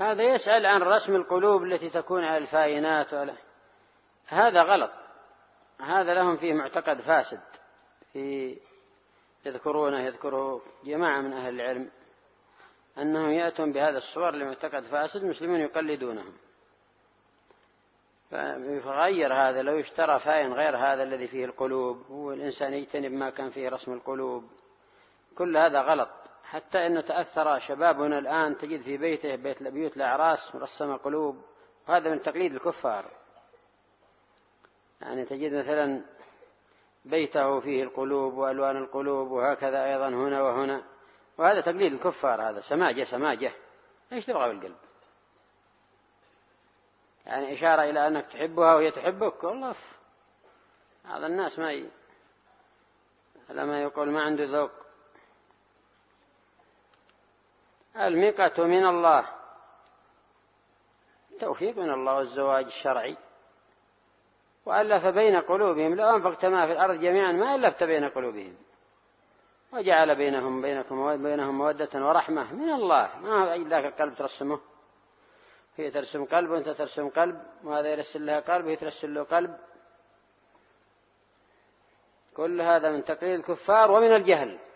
هذا يسأل عن رسم القلوب التي تكون على الفاينات هذا غلط، هذا لهم فيه معتقد فاسد يذكره جماعة من أهل العلم أنهم يأتون بهذا الصور لمعتقد فاسد، مسلمون يقلدونهم. فيغير هذا، لو اشترى فاين غير هذا الذي فيه القلوب، والإنسان يجتنب ما كان فيه رسم القلوب، كل هذا غلط. حتى أنه تأثر شبابنا الآن، تجد في بيوت الأعراس مرسمة قلوب، وهذا من تقليد الكفار. يعني تجد مثلا بيته فيه القلوب وألوان القلوب، وهكذا أيضا هنا وهنا، وهذا تقليد الكفار، هذا سماجة. ايش تبغى بالقلب؟ يعني إشارة إلى أنك تحبها وهي تحبك، والله هذا الناس لما يقول ما عنده ذوق. الميقة من الله، توفيق من الله والزواج الشرعي، وألف بين قلوبهم، لو أنفقت ما في الأرض جميعا ما ألفت بين قلوبهم، وجعل بينهم مودة ورحمة من الله. ما ذاك القلب ترسمه، هي ترسم قلب وأنت ترسم قلب، وهذا يرسل لها قلب وهي ترسل له قلب. كل هذا من تقليد الكفار ومن الجهل.